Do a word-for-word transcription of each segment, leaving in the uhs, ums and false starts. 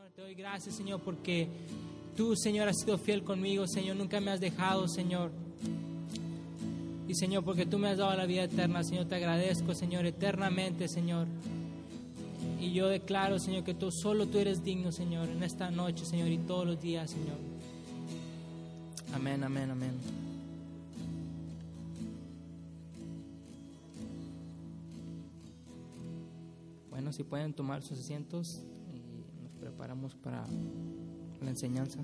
Señor, te doy gracias, Señor, porque tú, Señor, has sido fiel conmigo, Señor, nunca me has dejado, Señor. Y, Señor, porque tú me has dado la vida eterna, Señor, te agradezco, Señor, eternamente, Señor. Y yo declaro, Señor, que tú, solo tú eres digno, Señor, en esta noche, Señor, y todos los días, Señor. Amén, amén, amén. Bueno, si pueden tomar sus asientos y nos preparamos para la enseñanza.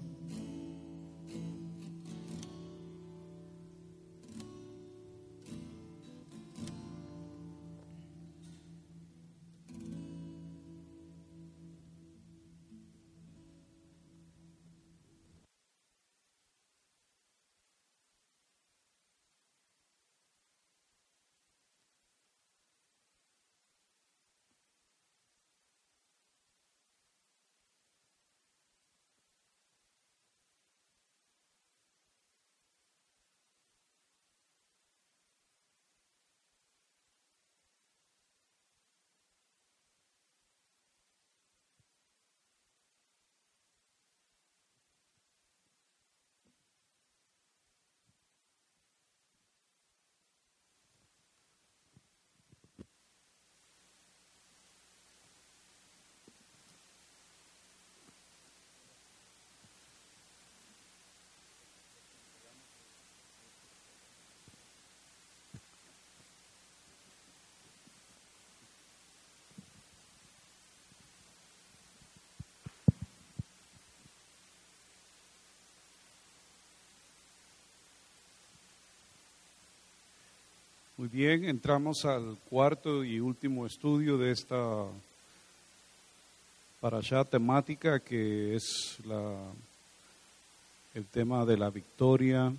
Muy bien, entramos al cuarto y último estudio de esta parashá temática, que es la, el tema de la victoria.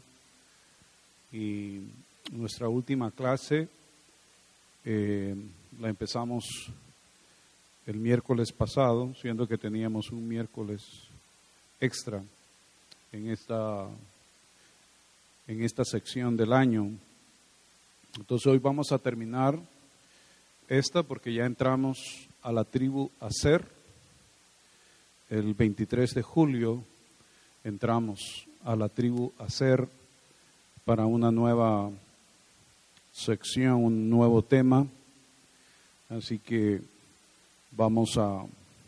Y nuestra última clase eh, la empezamos el miércoles pasado, siendo que teníamos un miércoles extra en esta, en esta sección del año. Entonces hoy vamos a terminar esta porque ya entramos a la tribu Aser. El veintitrés de julio entramos a la tribu Aser para una nueva sección, un nuevo tema. Así que vamos a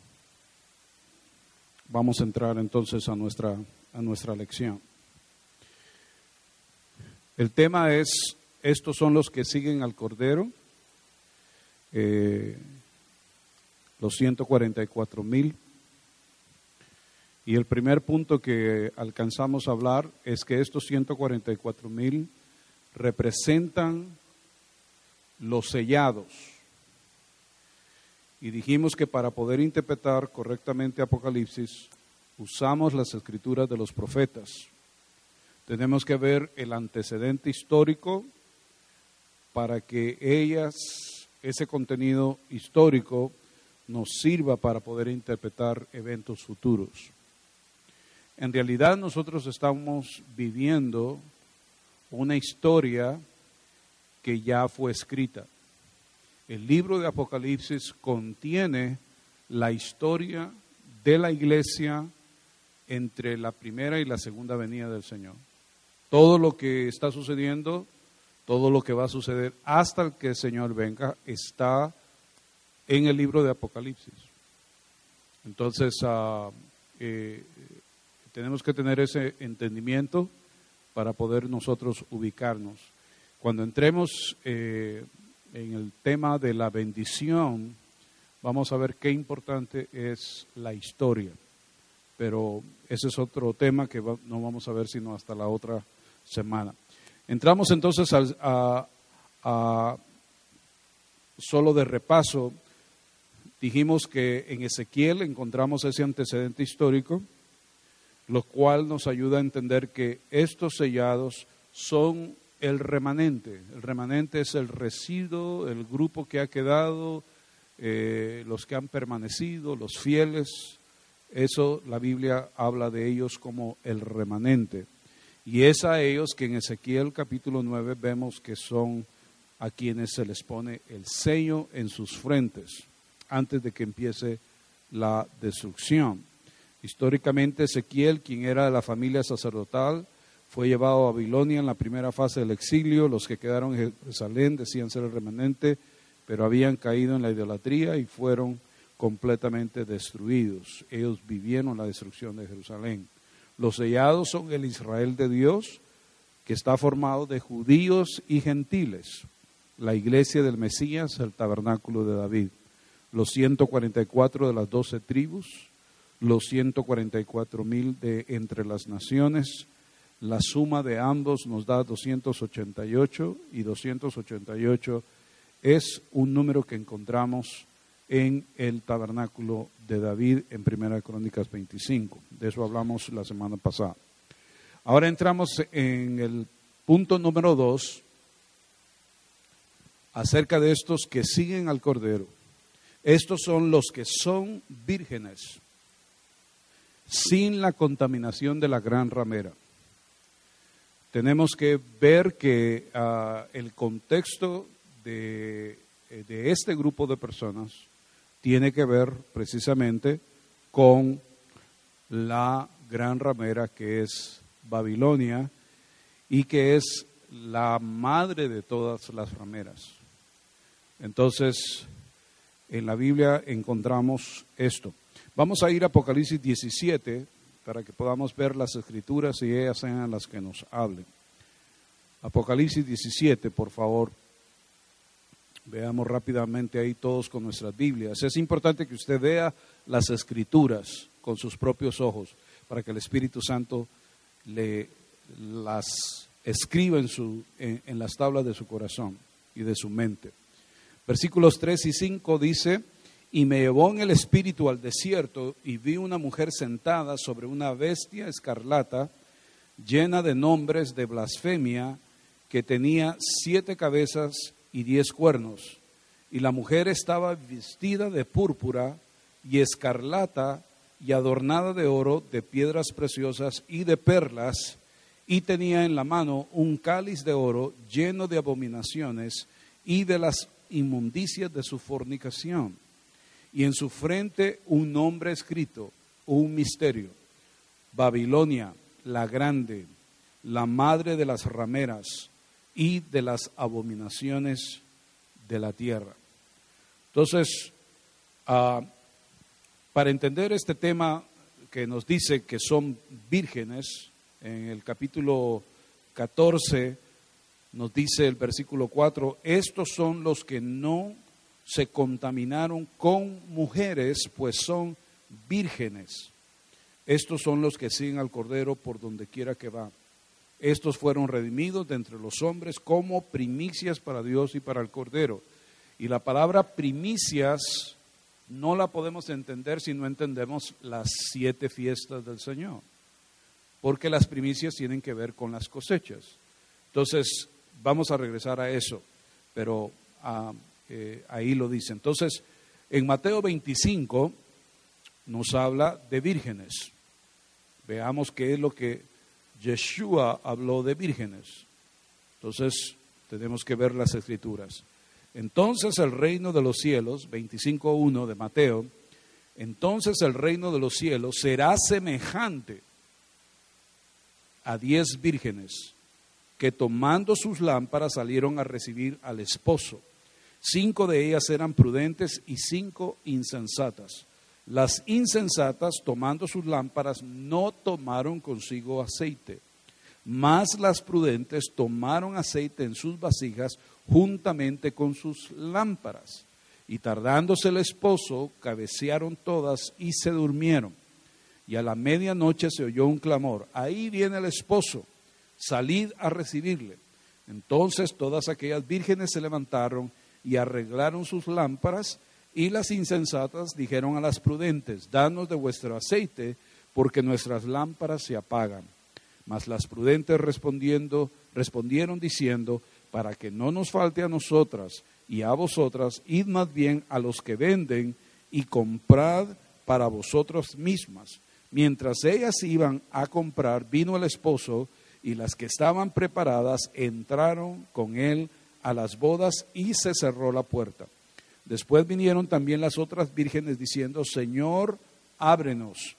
vamos a entrar entonces a nuestra a nuestra lección. El tema es: estos son los que siguen al Cordero, eh, los ciento cuarenta y cuatro mil. Y el primer punto que alcanzamos a hablar es que estos ciento cuarenta y cuatro mil representan los sellados. Y dijimos que para poder interpretar correctamente Apocalipsis, usamos las escrituras de los profetas. Tenemos que ver el antecedente histórico para que ellas, ese contenido histórico, nos sirva para poder interpretar eventos futuros. En realidad nosotros estamos viviendo una historia que ya fue escrita. El libro de Apocalipsis contiene la historia de la iglesia entre la primera y la segunda venida del Señor. Todo lo que está sucediendo, todo lo que va a suceder hasta que el Señor venga, está en el libro de Apocalipsis. Entonces, uh, eh, tenemos que tener ese entendimiento para poder nosotros ubicarnos. Cuando entremos eh, en el tema de la bendición, vamos a ver qué importante es la historia. Pero ese es otro tema que va, no vamos a ver sino hasta la otra semana. Entramos entonces a, a, a solo de repaso. Dijimos que en Ezequiel encontramos ese antecedente histórico, lo cual nos ayuda a entender que estos sellados son el remanente. El remanente es el residuo, el grupo que ha quedado, eh, los que han permanecido, los fieles. Eso la Biblia habla de ellos como el remanente. Y es a ellos que en Ezequiel capítulo nueve vemos que son a quienes se les pone el sello en sus frentes antes de que empiece la destrucción. Históricamente, Ezequiel, quien era de la familia sacerdotal, fue llevado a Babilonia en la primera fase del exilio. Los que quedaron en Jerusalén decían ser el remanente, pero habían caído en la idolatría y fueron completamente destruidos. Ellos vivieron la destrucción de Jerusalén. Los sellados son el Israel de Dios, que está formado de judíos y gentiles. La iglesia del Mesías, el tabernáculo de David. Los ciento cuarenta y cuatro de las doce tribus, los ciento cuarenta y cuatro mil de entre las naciones. La suma de ambos nos da doscientos ochenta y ocho, y doscientos ochenta y ocho es un número que encontramos en el tabernáculo de David en Primera Crónicas veinticinco. De eso hablamos la semana pasada. Ahora entramos en el punto número dos, acerca de estos que siguen al Cordero. Estos son los que son vírgenes, sin la contaminación de la gran ramera. Tenemos que ver que uh, el contexto de, de este grupo de personas tiene que ver precisamente con la gran ramera, que es Babilonia, y que es la madre de todas las rameras. Entonces, en la Biblia encontramos esto. Vamos a ir a Apocalipsis diecisiete para que podamos ver las escrituras y ellas sean las que nos hablen. Apocalipsis diecisiete, por favor. Veamos rápidamente ahí todos con nuestras Biblias. Es importante que usted vea las escrituras con sus propios ojos para que el Espíritu Santo le las escriba en, su, en, en las tablas de su corazón y de su mente. Versículos tres y cinco dice: y me llevó en el Espíritu al desierto, y vi una mujer sentada sobre una bestia escarlata, llena de nombres de blasfemia, que tenía siete cabezas y diez cuernos. Y la mujer estaba vestida de púrpura y escarlata, y adornada de oro, de piedras preciosas y de perlas, y tenía en la mano un cáliz de oro lleno de abominaciones y de las inmundicias de su fornicación. Y en su frente un nombre escrito, un misterio: Babilonia, la grande, la madre de las rameras y de las abominaciones de la tierra. Entonces, uh, para entender este tema que nos dice que son vírgenes, en el capítulo catorce nos dice el versículo cuatro: estos son los que no se contaminaron con mujeres, pues son vírgenes. Estos son los que siguen al Cordero por donde quiera que va. Estos fueron redimidos de entre los hombres como primicias para Dios y para el Cordero. Y la palabra primicias no la podemos entender si no entendemos las siete fiestas del Señor, porque las primicias tienen que ver con las cosechas. Entonces, vamos a regresar a eso, pero uh, eh, ahí lo dice. Entonces, en Mateo veinticinco nos habla de vírgenes. Veamos qué es lo que Yeshua habló de vírgenes. Entonces, tenemos que ver las escrituras. Entonces el reino de los cielos, veinticinco uno de Mateo, entonces el reino de los cielos será semejante a diez vírgenes que tomando sus lámparas salieron a recibir al esposo. Cinco de ellas eran prudentes y cinco insensatas. Las insensatas, tomando sus lámparas, no tomaron consigo aceite, mas las prudentes tomaron aceite en sus vasijas juntamente con sus lámparas. Y tardándose el esposo, cabecearon todas y se durmieron. Y a la medianoche se oyó un clamor: ahí viene el esposo, salid a recibirle. Entonces todas aquellas vírgenes se levantaron y arreglaron sus lámparas. Y las insensatas dijeron a las prudentes: danos de vuestro aceite, porque nuestras lámparas se apagan. Mas las prudentes respondiendo, respondieron diciendo: para que no nos falte a nosotras y a vosotras, id más bien a los que venden y comprad para vosotros mismas. Mientras ellas iban a comprar, vino el esposo, y las que estaban preparadas entraron con él a las bodas, y se cerró la puerta. Después vinieron también las otras vírgenes diciendo: Señor, ábrenos.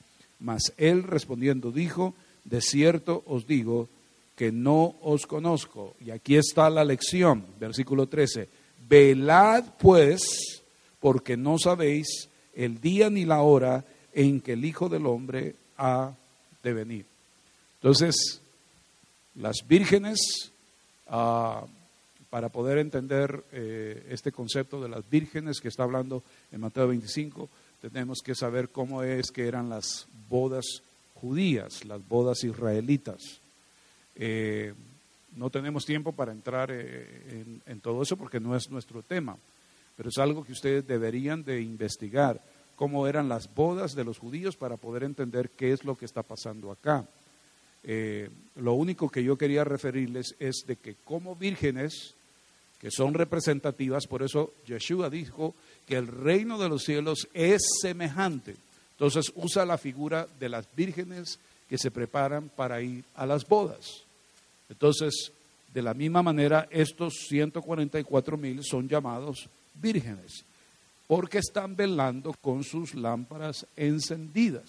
Mas él respondiendo dijo, de cierto os digo que no os conozco. Y aquí está la lección, versículo trece. Velad pues, porque no sabéis el día ni la hora en que el Hijo del Hombre ha de venir. Entonces, las vírgenes, uh, para poder entender eh, este concepto de las vírgenes que está hablando en Mateo veinticinco, tenemos que saber cómo es que eran las bodas judías, las bodas israelitas. Eh, no tenemos tiempo para entrar eh, en, en todo eso porque no es nuestro tema, pero es algo que ustedes deberían de investigar, cómo eran las bodas de los judíos para poder entender qué es lo que está pasando acá. Eh, lo único que yo quería referirles es de que como vírgenes, que son representativas, por eso Yeshua dijo que el reino de los cielos es semejante. Entonces usa la figura de las vírgenes que se preparan para ir a las bodas. Entonces, de la misma manera, estos ciento cuarenta y cuatro mil son llamados vírgenes, porque están velando con sus lámparas encendidas.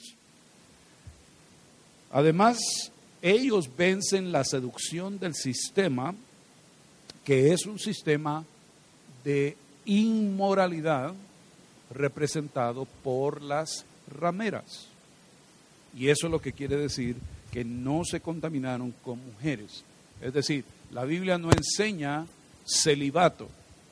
Además, ellos vencen la seducción del sistema, que es un sistema de inmoralidad representado por las rameras. Y eso es lo que quiere decir que no se contaminaron con mujeres. Es decir, la Biblia no enseña celibato.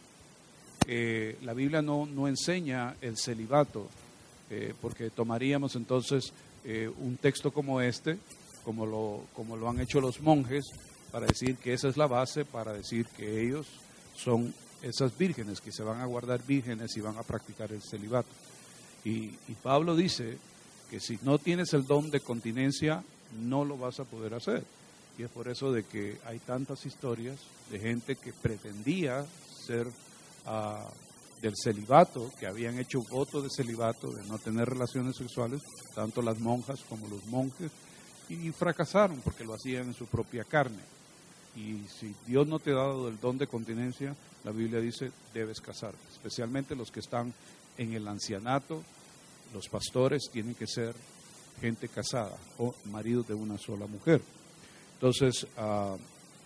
Eh, la Biblia no, no enseña el celibato, eh, porque tomaríamos entonces eh, un texto como este, como lo, como lo han hecho los monjes, para decir que esa es la base, para decir que ellos son esas vírgenes, que se van a guardar vírgenes y van a practicar el celibato. Y, y Pablo dice que si no tienes el don de continencia, no lo vas a poder hacer. Y es por eso de que hay tantas historias de gente que pretendía ser uh, del celibato, que habían hecho voto de celibato, de no tener relaciones sexuales, tanto las monjas como los monjes, y fracasaron porque lo hacían en su propia carne. Y si Dios no te ha dado el don de continencia, la Biblia dice, debes casarte. Especialmente los que están en el ancianato, los pastores tienen que ser gente casada o maridos de una sola mujer. Entonces, uh,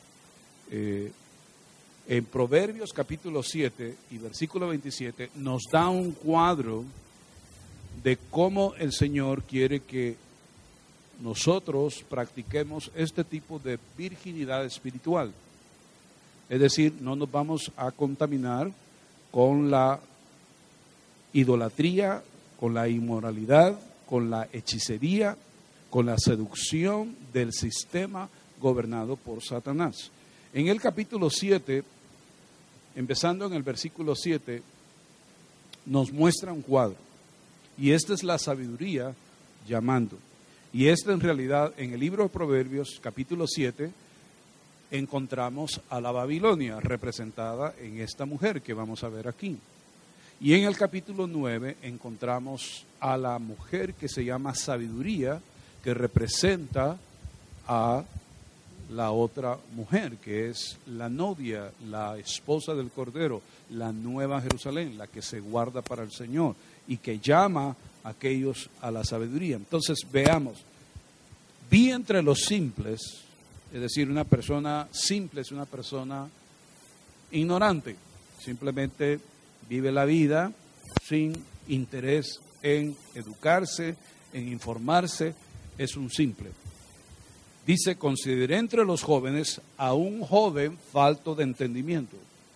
eh, en Proverbios capítulo siete y versículo veintisiete nos da un cuadro de cómo el Señor quiere que nosotros practiquemos este tipo de virginidad espiritual. Es decir, no nos vamos a contaminar con la idolatría, con la inmoralidad, con la hechicería, con la seducción del sistema gobernado por Satanás. En el capítulo siete, empezando en el versículo siete, nos muestra un cuadro. Y esta es la sabiduría llamando. Y esta en realidad, en el libro de Proverbios, capítulo siete, encontramos a la Babilonia representada en esta mujer que vamos a ver aquí. Y en el capítulo nueve encontramos a la mujer que se llama sabiduría, que representa a la otra mujer, que es la novia, la esposa del Cordero, la nueva Jerusalén, la que se guarda para el Señor y que llama a aquellos a la sabiduría. Entonces veamos, vi entre los simples, es decir, una persona simple es una persona ignorante, simplemente vive la vida sin interés en educarse, en informarse, es un simple. Dice, consideré entre los jóvenes a un joven falto de entendimiento,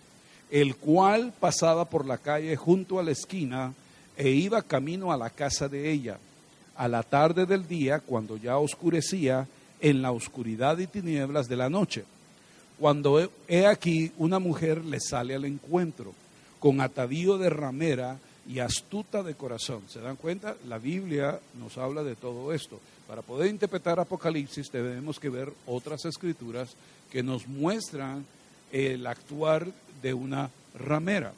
el cual pasaba por la calle junto a la esquina e iba camino a la casa de ella. A la tarde del día, cuando ya oscurecía, en la oscuridad y tinieblas de la noche, cuando he aquí una mujer le sale al encuentro, con atavío de ramera y astuta de corazón. ¿Se dan cuenta? La Biblia nos habla de todo esto. Para poder interpretar Apocalipsis tenemos que ver otras escrituras que nos muestran el actuar de una ramera,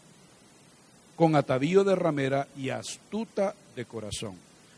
con atavío de ramera y astuta de corazón,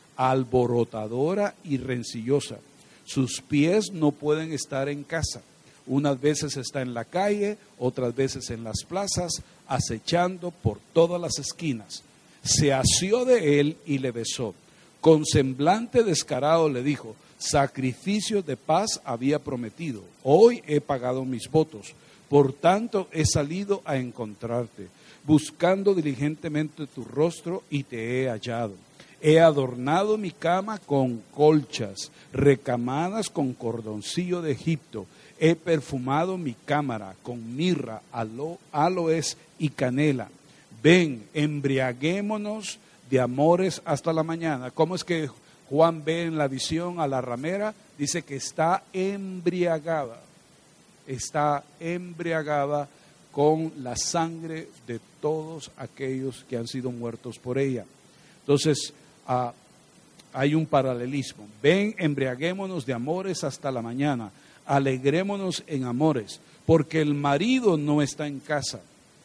alborotadora y rencillosa. Sus pies no pueden estar en casa. Unas veces está en la calle, otras veces en las plazas, acechando por todas las esquinas. Se asió de él y le besó. Con semblante descarado le dijo: sacrificio de paz había prometido, hoy he pagado mis votos, por tanto he salido a encontrarte, buscando diligentemente tu rostro y te he hallado. He adornado mi cama con colchas, recamadas con cordoncillo de Egipto. He perfumado mi cámara con mirra, alo, aloes y canela. Ven, embriaguémonos de amores hasta la mañana. ¿Cómo es que Juan ve en la visión a la ramera? Dice que está embriagada, está embriagada con la sangre de todos aquellos que han sido muertos por ella. Entonces, uh, hay un paralelismo. Ven, embriaguémonos de amores hasta la mañana, alegrémonos en amores, porque el marido no está en casa,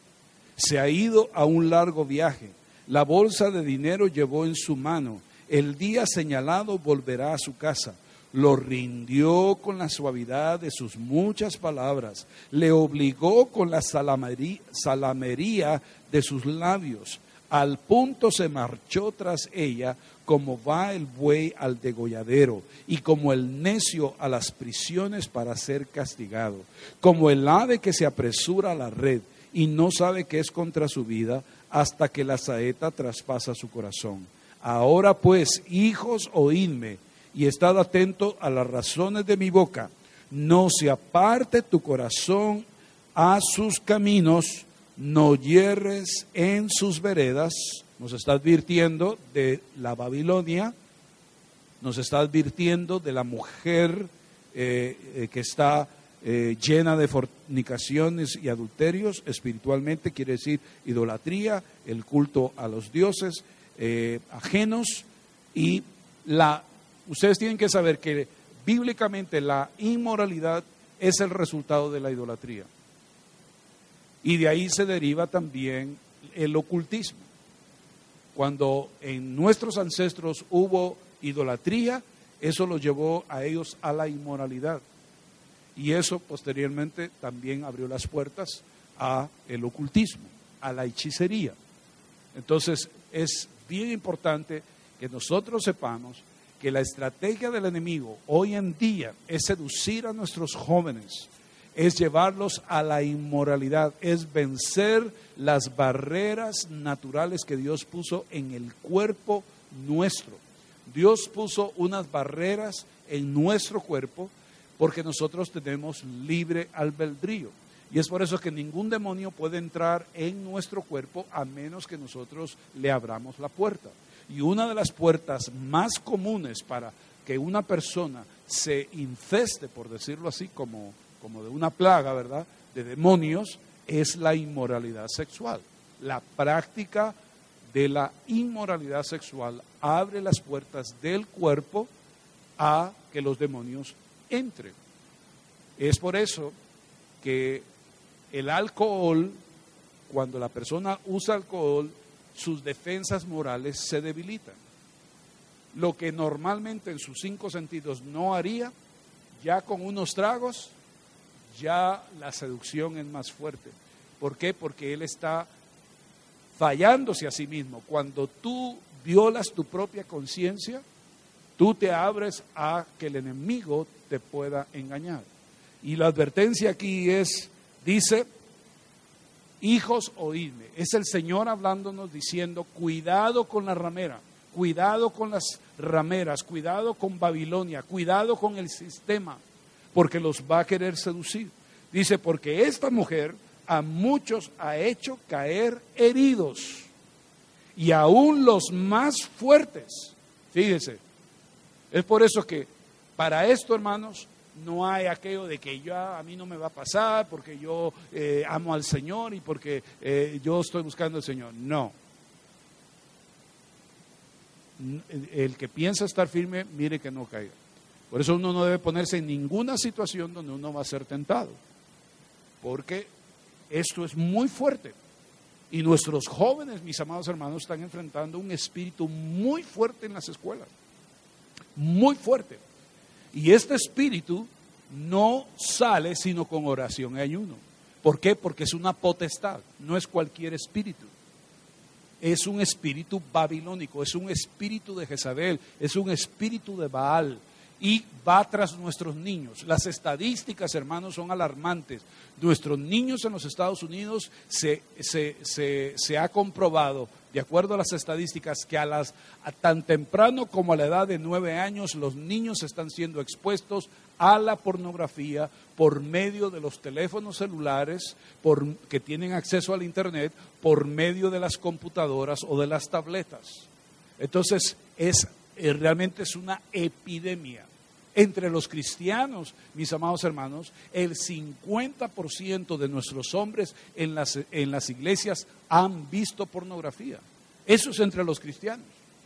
se ha ido a un largo viaje. La bolsa de dinero llevó en su mano. El día señalado volverá a su casa. Lo rindió con la suavidad de sus muchas palabras. Le obligó con la salamería, salamería de sus labios. Al punto se marchó tras ella, como va el buey al degolladero, y como el necio a las prisiones para ser castigado. Como el ave que se apresura a la red y no sabe que es contra su vida, hasta que la saeta traspasa su corazón. Ahora pues, hijos, oídme, y estad atentos a las razones de mi boca. No se aparte tu corazón a sus caminos, no yerres en sus veredas. Nos está advirtiendo de la Babilonia, nos está advirtiendo de la mujer eh, eh, que está eh, llena de fornicaciones y adulterios. Espiritualmente quiere decir idolatría, el culto a los dioses eh, ajenos. Y la, ustedes tienen que saber que bíblicamente la inmoralidad es el resultado de la idolatría. Y de ahí se deriva también el ocultismo. Cuando en nuestros ancestros hubo idolatría, eso los llevó a ellos a la inmoralidad. Y eso posteriormente también abrió las puertas a el ocultismo, a la hechicería. Entonces es bien importante que nosotros sepamos que la estrategia del enemigo hoy en día es seducir a nuestros jóvenes, es llevarlos a la inmoralidad, es vencer las barreras naturales que Dios puso en el cuerpo nuestro. Dios puso unas barreras en nuestro cuerpo porque nosotros tenemos libre albedrío. Y es por eso que ningún demonio puede entrar en nuestro cuerpo a menos que nosotros le abramos la puerta. Y una de las puertas más comunes para que una persona se infeste, por decirlo así, como como de una plaga, ¿verdad?, de demonios, es la inmoralidad sexual. La práctica de la inmoralidad sexual abre las puertas del cuerpo a que los demonios entren. Es por eso que el alcohol, cuando la persona usa alcohol, sus defensas morales se debilitan. Lo que normalmente en sus cinco sentidos no haría, ya con unos tragos, ya la seducción es más fuerte. ¿Por qué? Porque él está fallándose a sí mismo. Cuando tú violas tu propia conciencia, tú te abres a que el enemigo te pueda engañar. Y la advertencia aquí es, dice, hijos, oídme. Es el Señor hablándonos diciendo, cuidado con la ramera, cuidado con las rameras, cuidado con Babilonia, cuidado con el sistema, porque los va a querer seducir. Dice, porque esta mujer a muchos ha hecho caer heridos, y aún los más fuertes. Fíjese, es por eso que para esto, hermanos, no hay aquello de que ya a mí no me va a pasar porque yo eh, amo al Señor y porque eh, yo estoy buscando al Señor. No. El que piensa estar firme, mire que no caiga. Por eso uno no debe ponerse en ninguna situación donde uno va a ser tentado, porque esto es muy fuerte. Y nuestros jóvenes, mis amados hermanos, están enfrentando un espíritu muy fuerte en las escuelas, muy fuerte. Y este espíritu no sale sino con oración y ayuno. ¿Por qué? Porque es una potestad, no es cualquier espíritu. es un espíritu babilónico, es un espíritu de Jezabel, es un espíritu de Baal y va tras nuestros niños. Las estadísticas, hermanos, son alarmantes. Nuestros niños en los Estados Unidos se, se, se, se ha comprobado, de acuerdo a las estadísticas, que a las a tan temprano como a la edad de nueve años, los niños están siendo expuestos a la pornografía por medio de los teléfonos celulares, por, que tienen acceso al internet, por medio de las computadoras o de las tabletas. Entonces, es, eh, realmente es una epidemia. Entre los cristianos, mis amados hermanos, el cincuenta por ciento de nuestros hombres en las, en las iglesias han visto pornografía. Eso es entre los cristianos.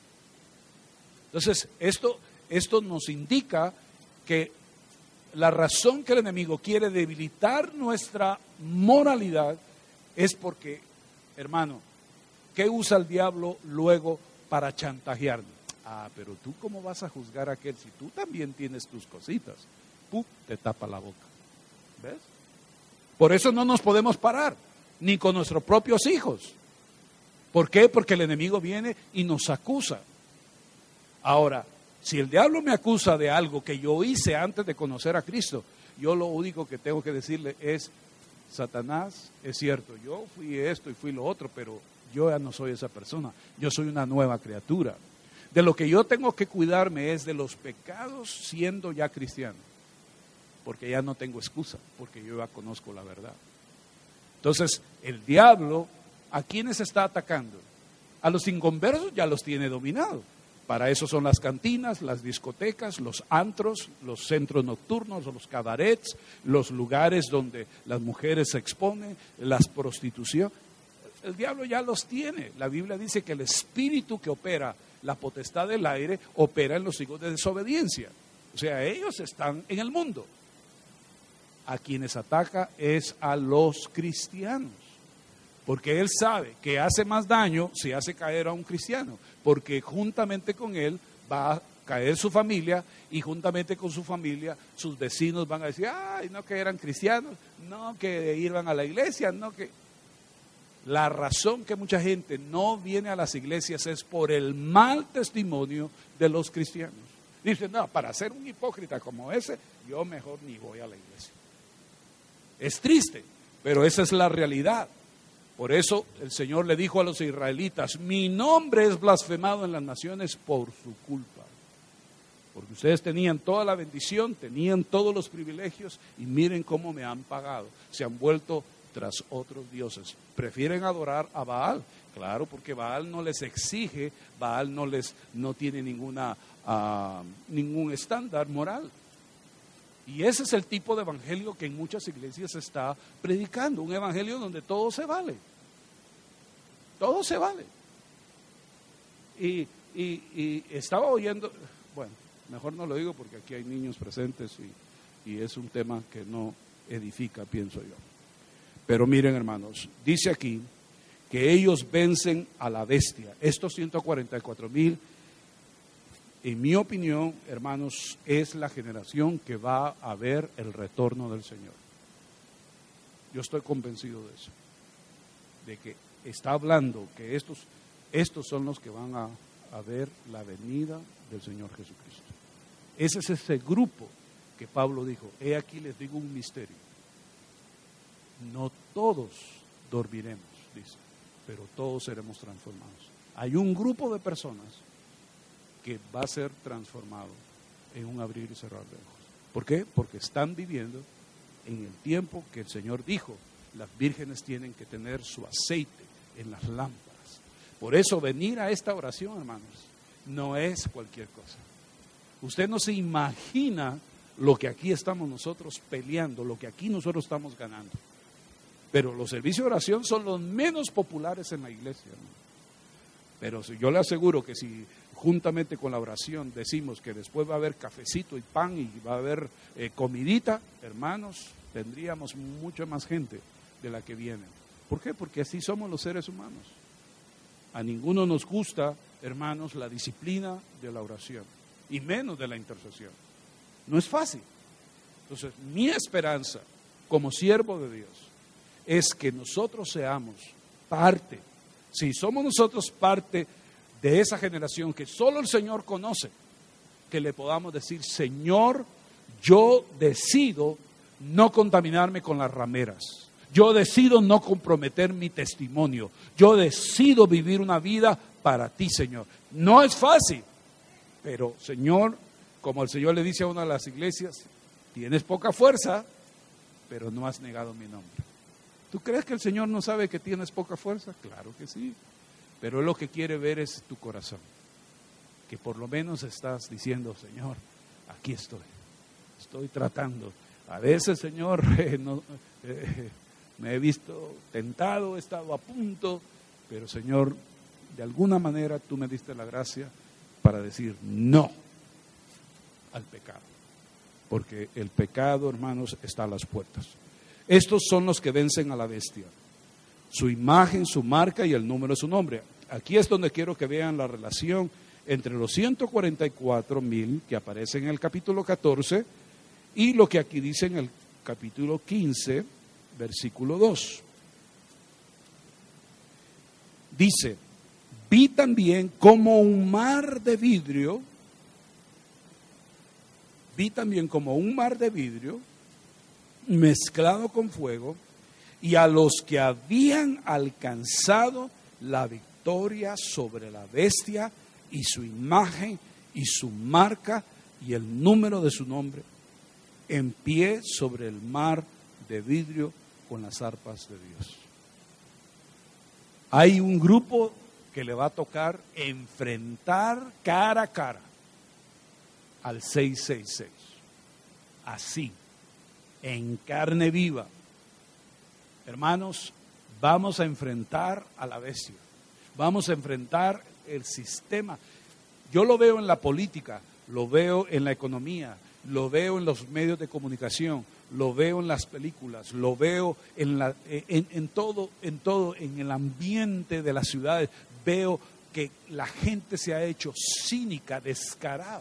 Entonces, esto, esto nos indica que la razón que el enemigo quiere debilitar nuestra moralidad es porque, hermano, ¿qué usa el diablo luego para chantajearnos? Ah, pero tú cómo vas a juzgar a aquel si tú también tienes tus cositas. ¡Pum! Te tapa la boca. ¿Ves? Por eso no nos podemos parar, ni con nuestros propios hijos. ¿Por qué? Porque el enemigo viene y nos acusa. Ahora, si el diablo me acusa de algo que yo hice antes de conocer a Cristo, yo lo único que tengo que decirle es, Satanás, es cierto, yo fui esto y fui lo otro, pero yo ya no soy esa persona, yo soy una nueva criatura. De lo que yo tengo que cuidarme es de los pecados siendo ya cristiano, porque ya no tengo excusa, porque yo ya conozco la verdad. Entonces, el diablo, ¿a quiénes está atacando? A los inconversos ya los tiene dominados. Para eso son las cantinas, las discotecas, los antros, los centros nocturnos, los cabarets, los lugares donde las mujeres se exponen, las prostitución. El diablo ya los tiene. La Biblia dice que el espíritu que opera la potestad del aire opera en los hijos de desobediencia. O sea, ellos están en el mundo. A quienes ataca es a los cristianos. Porque él sabe que hace más daño si hace caer a un cristiano. Porque juntamente con él va a caer su familia y juntamente con su familia sus vecinos van a decir, ay, no que eran cristianos, no que iban a la iglesia, no que... La razón que mucha gente no viene a las iglesias es por el mal testimonio de los cristianos. Dicen, no, para ser un hipócrita como ese, yo mejor ni voy a la iglesia. Es triste, pero esa es la realidad. Por eso el Señor le dijo a los israelitas, mi nombre es blasfemado en las naciones por su culpa. Porque ustedes tenían toda la bendición, tenían todos los privilegios y miren cómo me han pagado. Se han vuelto tras otros dioses. Prefieren adorar a Baal, claro, porque Baal no les exige, Baal no les no tiene ninguna uh, ningún estándar moral. Y ese es el tipo de evangelio que en muchas iglesias se está predicando, un evangelio donde todo se vale. Todo se vale. Y, y, y estaba oyendo, bueno, mejor no lo digo porque aquí hay niños presentes y, y es un tema que no edifica, pienso yo. Pero miren, hermanos, dice aquí que ellos vencen a la bestia. Estos ciento cuarenta y cuatro mil, en mi opinión, hermanos, es la generación que va a ver el retorno del Señor. Yo estoy convencido de eso, de que está hablando que estos, estos son los que van a, a ver la venida del Señor Jesucristo. Ese es ese grupo que Pablo dijo, he aquí les digo un misterio. No todos dormiremos, dice, pero todos seremos transformados. Hay un grupo de personas que va a ser transformado en un abrir y cerrar de ojos. ¿Por qué? Porque están viviendo en el tiempo que el Señor dijo, las vírgenes tienen que tener su aceite en las lámparas. Por eso venir a esta oración, hermanos, no es cualquier cosa. Usted no se imagina lo que aquí estamos nosotros peleando, lo que aquí nosotros estamos ganando. Pero los servicios de oración son los menos populares en la iglesia, ¿no? Pero si yo le aseguro que si juntamente con la oración decimos que después va a haber cafecito y pan y va a haber eh, comidita, hermanos, tendríamos mucha más gente de la que viene. ¿Por qué? Porque así somos los seres humanos. A ninguno nos gusta, hermanos, la disciplina de la oración y menos de la intercesión. No es fácil. Entonces, mi esperanza como siervo de Dios es que nosotros seamos parte, Si somos nosotros parte de esa generación que solo el Señor conoce, que le podamos decir, Señor, yo decido no contaminarme con las rameras. Yo decido no comprometer mi testimonio. Yo decido vivir una vida para ti, Señor. No es fácil, pero Señor, como el Señor le dice a una de las iglesias, tienes poca fuerza, pero no has negado mi nombre. ¿Tú crees que el Señor no sabe que tienes poca fuerza? Claro que sí, pero Él lo que quiere ver es tu corazón. Que por lo menos estás diciendo, Señor, aquí estoy, estoy tratando. A veces, Señor, eh, no, eh, me he visto tentado, he estado a punto, pero Señor, de alguna manera tú me diste la gracia para decir no al pecado. Porque el pecado, hermanos, está a las puertas. Estos son los que vencen a la bestia. Su imagen, su marca y el número de su nombre. Aquí es donde quiero que vean la relación entre los ciento cuarenta y cuatro mil que aparecen en el capítulo catorce y lo que aquí dice en el capítulo quince, versículo dos. Dice, vi también como un mar de vidrio, vi también como un mar de vidrio mezclado con fuego, y a los que habían alcanzado la victoria sobre la bestia y su imagen y su marca y el número de su nombre, en pie sobre el mar de vidrio con las arpas de Dios. Hay un grupo que le va a tocar enfrentar cara a cara al seiscientos sesenta y seis, así, en carne viva. Hermanos, vamos a enfrentar a la bestia, vamos a enfrentar el sistema. Yo lo veo en la política, lo veo en la economía, lo veo en los medios de comunicación, lo veo en las películas, lo veo en, la, en, en todo, en todo, en el ambiente de las ciudades. Veo que la gente se ha hecho cínica, descarada.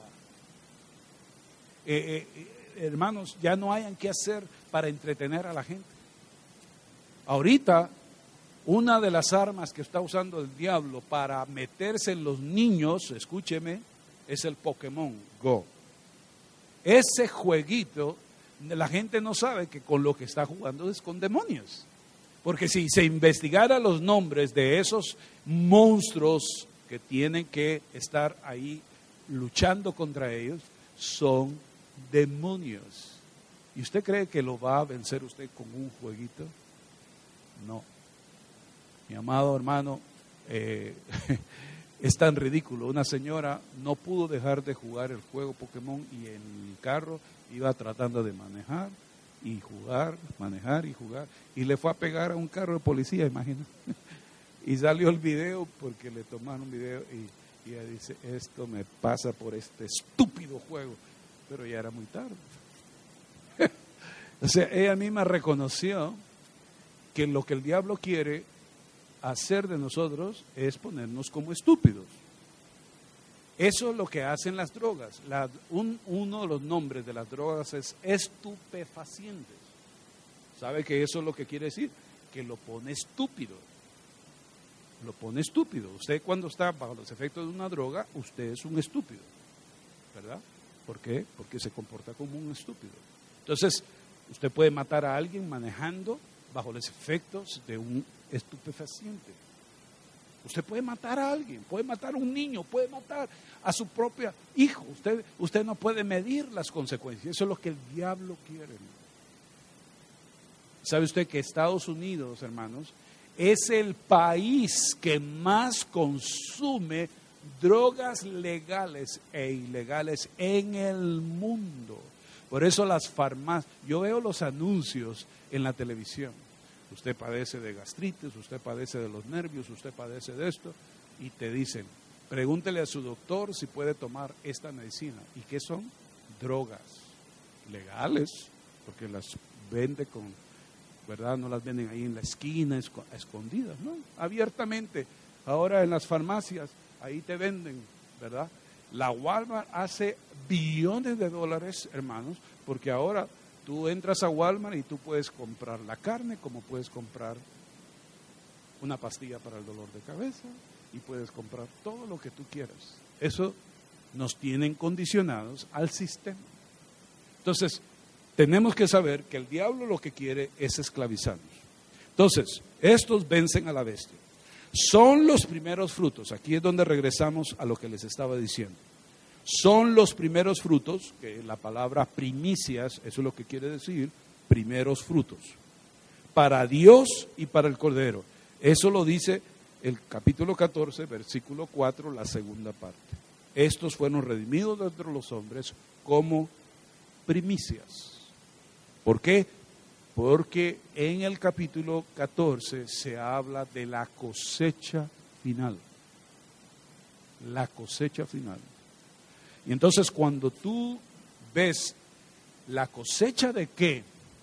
Eh, eh, hermanos, ya no hayan qué hacer para entretener a la gente. Ahorita, una de las armas que está usando el diablo para meterse en los niños, escúcheme, es el Pokémon Go. Ese jueguito, la gente no sabe que con lo que está jugando es con demonios. Porque si se investigara los nombres de esos monstruos que tienen que estar ahí luchando contra ellos, son demonios. ¿Y usted cree que lo va a vencer usted con un jueguito? No. Mi amado hermano, eh, es tan ridículo. Una señora no pudo dejar de jugar el juego Pokémon y en el carro iba tratando de manejar y jugar, manejar y jugar. Y le fue a pegar a un carro de policía, imagina. Y salió el video porque le tomaron un video y, y ella dice, esto me pasa por este estúpido juego. Pero ya era muy tarde. O sea, ella misma reconoció que lo que el diablo quiere hacer de nosotros es ponernos como estúpidos. Eso es lo que hacen las drogas. La, un, uno de los nombres de las drogas es estupefacientes. ¿Sabe que eso es lo que quiere decir? Que lo pone estúpido. Lo pone estúpido. Usted cuando está bajo los efectos de una droga, usted es un estúpido, ¿verdad? ¿Por qué? Porque se comporta como un estúpido. Entonces, usted puede matar a alguien manejando bajo los efectos de un estupefaciente. Usted puede matar a alguien, puede matar a un niño, puede matar a su propio hijo. Usted, usted no puede medir las consecuencias. Eso es lo que el diablo quiere. ¿Sabe usted que Estados Unidos, hermanos, es el país que más consume drogas legales e ilegales en el mundo? Por eso las farmacias, yo veo los anuncios en la televisión. Usted padece de gastritis, usted padece de los nervios, usted padece de esto, y te dicen, pregúntele a su doctor si puede tomar esta medicina. ¿Y qué son? Drogas legales, porque las vende con, ¿verdad? No las venden ahí en la esquina, escondidas, ¿no? Abiertamente. Ahora en las farmacias, ahí te venden, ¿verdad? La Walmart hace billones de dólares, hermanos, porque ahora tú entras a Walmart y tú puedes comprar la carne como puedes comprar una pastilla para el dolor de cabeza y puedes comprar todo lo que tú quieras. Eso nos tienen condicionados al sistema. Entonces, tenemos que saber que el diablo lo que quiere es esclavizarnos. Entonces, estos vencen a la bestia. Son los primeros frutos. Aquí es donde regresamos a lo que les estaba diciendo. Son los primeros frutos, que la palabra primicias, eso es lo que quiere decir, primeros frutos. Para Dios y para el Cordero. Eso lo dice el capítulo catorce, versículo cuatro, la segunda parte. Estos fueron redimidos de entre los hombres como primicias. ¿Por qué? Porque en el capítulo catorce se habla de la cosecha final. La cosecha final. Y entonces cuando tú ves la cosecha de qué,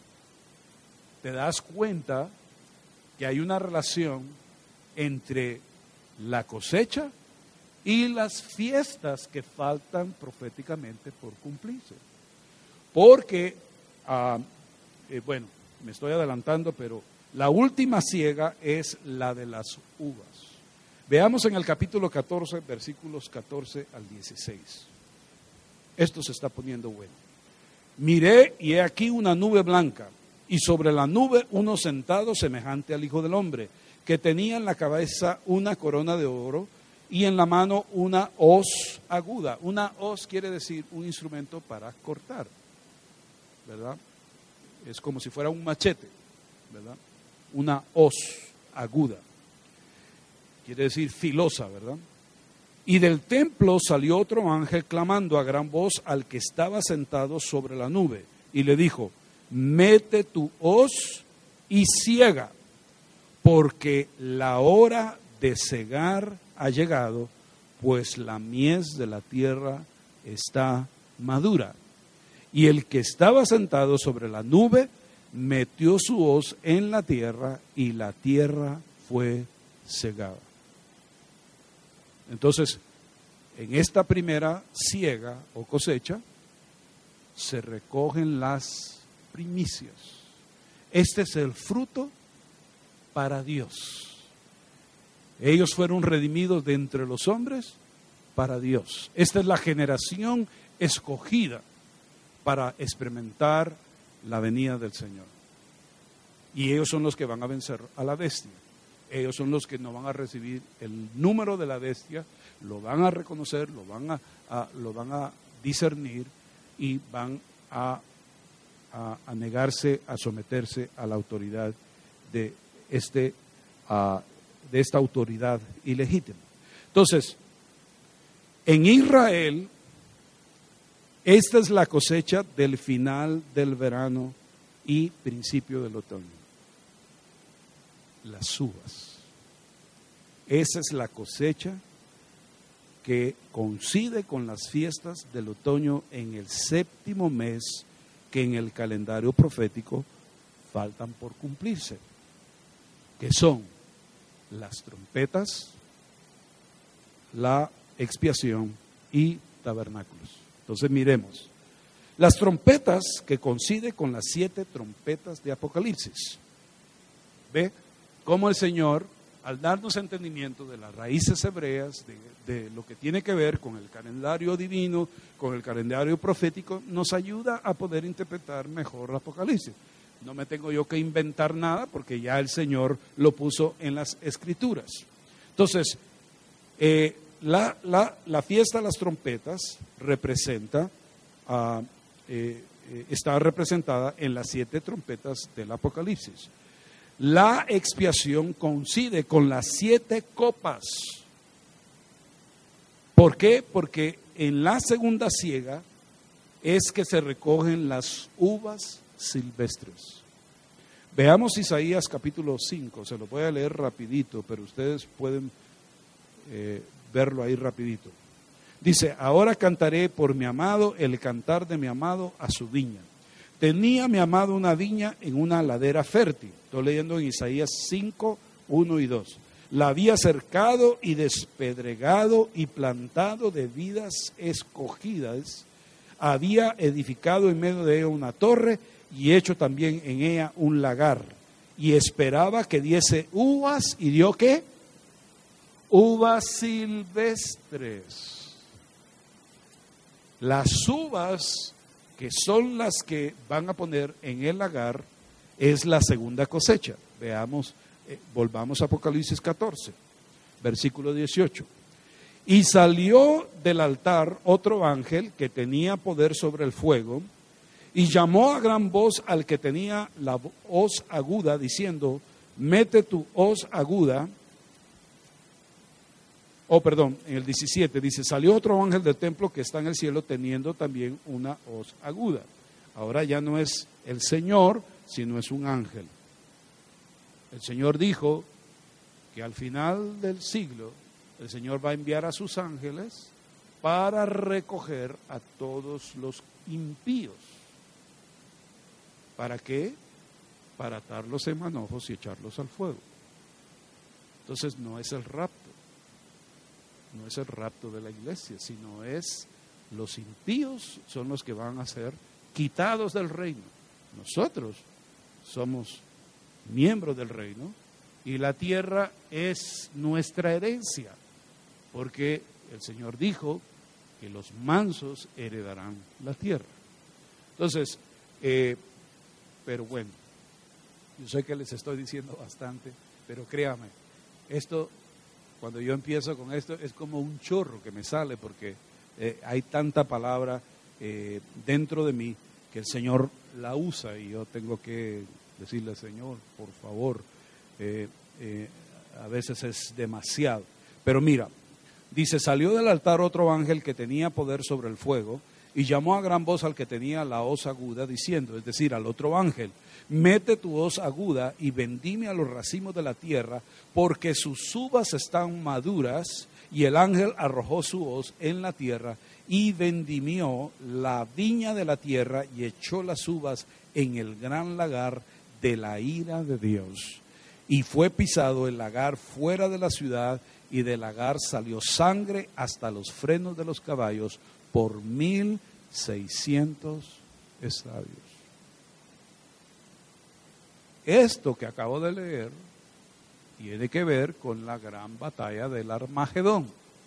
te das cuenta que hay una relación entre la cosecha y las fiestas que faltan proféticamente por cumplirse. Porque, uh, eh, bueno, me estoy adelantando, pero la última siega es la de las uvas. Veamos en el capítulo catorce, versículos catorce al dieciséis. Esto se está poniendo bueno. Miré y he aquí una nube blanca, y sobre la nube uno sentado semejante al Hijo del Hombre, que tenía en la cabeza una corona de oro y en la mano una hoz aguda. Una hoz quiere decir un instrumento para cortar, ¿verdad? Es como si fuera un machete, ¿verdad? Una hoz aguda. Quiere decir filosa, ¿verdad? Y del templo salió otro ángel clamando a gran voz al que estaba sentado sobre la nube y le dijo: mete tu hoz y ciega, porque la hora de cegar ha llegado, pues la mies de la tierra está madura. Y el que estaba sentado sobre la nube metió su hoz en la tierra y la tierra fue cegada. Entonces, en esta primera siega o cosecha se recogen las primicias. Este es el fruto para Dios. Ellos fueron redimidos de entre los hombres para Dios. Esta es la generación escogida para experimentar la venida del Señor. Y ellos son los que van a vencer a la bestia. Ellos son los que no van a recibir el número de la bestia, lo van a reconocer, lo van a, a, lo van a discernir y van a, a, a negarse a someterse a la autoridad de, este, uh, de esta autoridad ilegítima. Entonces, en Israel, esta es la cosecha del final del verano y principio del otoño. Las uvas. Esa es la cosecha que coincide con las fiestas del otoño en el séptimo mes que en el calendario profético faltan por cumplirse, que son las trompetas, la expiación y tabernáculos. Entonces miremos, las trompetas que coincide con las siete trompetas de Apocalipsis. ¿Ve cómo el Señor, al darnos entendimiento de las raíces hebreas, de, de lo que tiene que ver con el calendario divino, con el calendario profético, nos ayuda a poder interpretar mejor el Apocalipsis? No me tengo yo que inventar nada porque ya el Señor lo puso en las Escrituras. Entonces, eh, la, la, la fiesta de las trompetas representa, uh, eh, eh, está representada en las siete trompetas del Apocalipsis. La expiación coincide con las siete copas. ¿Por qué? Porque en la segunda siega es que se recogen las uvas silvestres. Veamos Isaías capítulo cinco, se lo voy a leer rapidito, pero ustedes pueden eh, verlo ahí rapidito. Dice: ahora cantaré por mi amado el cantar de mi amado a su viña. Tenía mi amado una viña en una ladera fértil. Estoy leyendo en Isaías cinco, uno y dos. La había cercado y despedregado y plantado de vidas escogidas. Había edificado en medio de ella una torre y hecho también en ella un lagar. y esperaba que diese uvas, y dio ¿qué? Uvas silvestres. Las uvas que son las que van a poner en el lagar es la segunda cosecha. Veamos, eh, volvamos a Apocalipsis catorce, versículo dieciocho. Y salió del altar otro ángel que tenía poder sobre el fuego, y llamó a gran voz al que tenía la hoz aguda, diciendo, mete tu hoz aguda. Oh, perdón, en el diecisiete dice, salió otro ángel del templo que está en el cielo teniendo también una hoz aguda. Ahora ya no es el Señor, sino es un ángel. El Señor dijo que al final del siglo el Señor va a enviar a sus ángeles para recoger a todos los impíos. ¿Para qué? Para atarlos en manojos y echarlos al fuego. Entonces no es el rapto. No es el rapto de la iglesia, sino es los impíos son los que van a ser quitados del reino. Nosotros somos miembros del reino y la tierra es nuestra herencia, porque el Señor dijo que los mansos heredarán la tierra. Entonces, eh, pero bueno, yo sé que les estoy diciendo bastante, pero créame, esto... Cuando yo empiezo con esto es como un chorro que me sale porque eh, hay tanta palabra eh, dentro de mí que el Señor la usa y yo tengo que decirle, Señor, por favor, eh, eh, a veces es demasiado. Pero mira, dice, salió del altar otro ángel que tenía poder sobre el fuego y llamó a gran voz al que tenía la hoz aguda diciendo, es decir, al otro ángel, mete tu hoz aguda y vendime a los racimos de la tierra, porque sus uvas están maduras. Y el ángel arrojó su hoz en la tierra y vendimió la viña de la tierra y echó las uvas en el gran lagar de la ira de Dios. Y fue pisado el lagar fuera de la ciudad, y del lagar salió sangre hasta los frenos de los caballos por mil seiscientos estadios. Esto que acabo de leer tiene que ver con la gran batalla del Armagedón.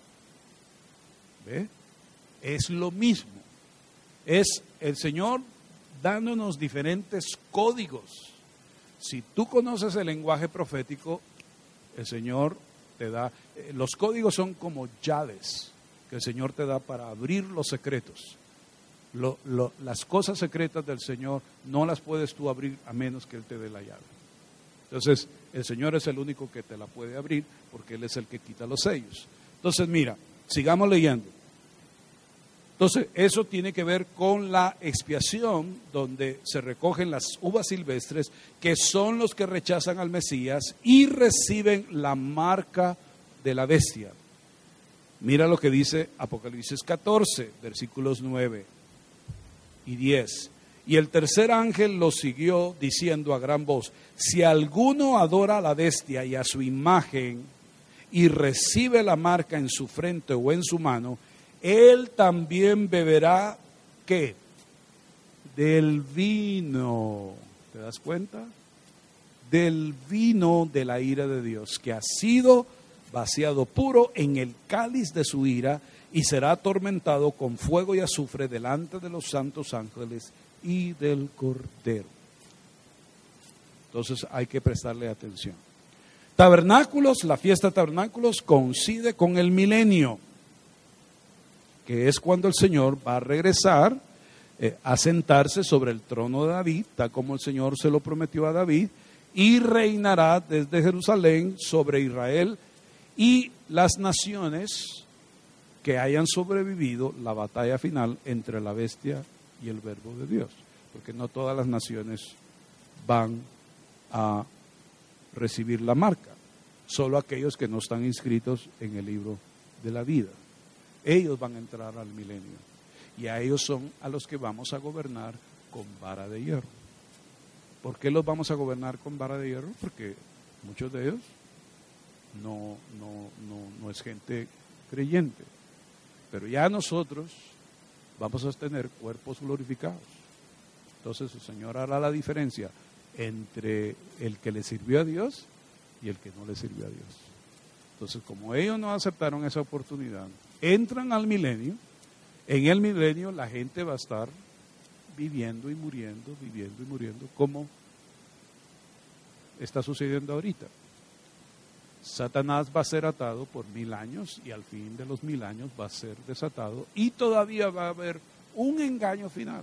¿Ve? Es lo mismo. Es el Señor dándonos diferentes códigos. Si tú conoces el lenguaje profético, el Señor te da, los códigos son como llaves que el Señor te da para abrir los secretos. Lo, lo, las cosas secretas del Señor no las puedes tú abrir a menos que Él te dé la llave. Entonces, el Señor es el único que te la puede abrir porque Él es el que quita los sellos. Entonces, mira, sigamos leyendo. Entonces, eso tiene que ver con la expiación, donde se recogen las uvas silvestres, que son los que rechazan al Mesías y reciben la marca de la bestia. Mira lo que dice Apocalipsis catorce, versículos nueve y diez. Y el tercer ángel lo siguió diciendo a gran voz, si alguno adora a la bestia y a su imagen y recibe la marca en su frente o en su mano, él también beberá, ¿qué? Del vino. ¿Te das cuenta? Del vino de la ira de Dios, que ha sido vaciado puro en el cáliz de su ira, y será atormentado con fuego y azufre delante de los santos ángeles y del Cordero. Entonces hay que prestarle atención. Tabernáculos, la fiesta de tabernáculos coincide con el milenio, que es cuando el Señor va a regresar eh, a sentarse sobre el trono de David, tal como el Señor se lo prometió a David, y reinará desde Jerusalén sobre Israel y las naciones que hayan sobrevivido la batalla final entre la bestia y el verbo de Dios, porque no todas las naciones van a recibir la marca, solo aquellos que no están inscritos en el libro de la vida. Ellos van a entrar al milenio y a ellos son a los que vamos a gobernar con vara de hierro. ¿Por qué los vamos a gobernar con vara de hierro? Porque muchos de ellos no, no, no, no es gente creyente. Pero ya nosotros vamos a tener cuerpos glorificados. Entonces el Señor hará la diferencia entre el que le sirvió a Dios y el que no le sirvió a Dios. Entonces, como ellos no aceptaron esa oportunidad, entran al milenio. En el milenio la gente va a estar viviendo y muriendo, viviendo y muriendo, como está sucediendo ahorita. Satanás va a ser atado por mil años y al fin de los mil años va a ser desatado y todavía va a haber un engaño final.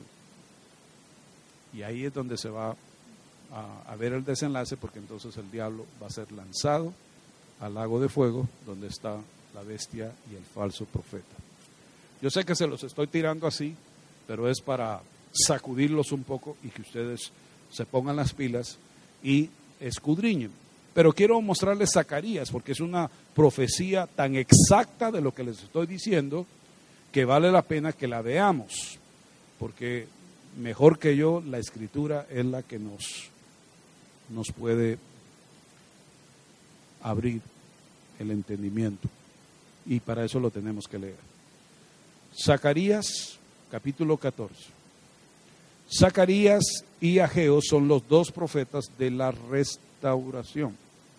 Y ahí es donde se va a, a ver el desenlace, porque entonces el diablo va a ser lanzado al lago de fuego donde está la bestia y el falso profeta. Yo sé que se los estoy tirando así, pero es para sacudirlos un poco y que ustedes se pongan las pilas y escudriñen. Pero quiero mostrarles Zacarías, porque es una profecía tan exacta de lo que les estoy diciendo que vale la pena que la veamos, porque mejor que yo la Escritura es la que nos, nos puede abrir el entendimiento, y para eso lo tenemos que leer. Zacarías capítulo catorce. Zacarías y Ageo son los dos profetas de la restauración.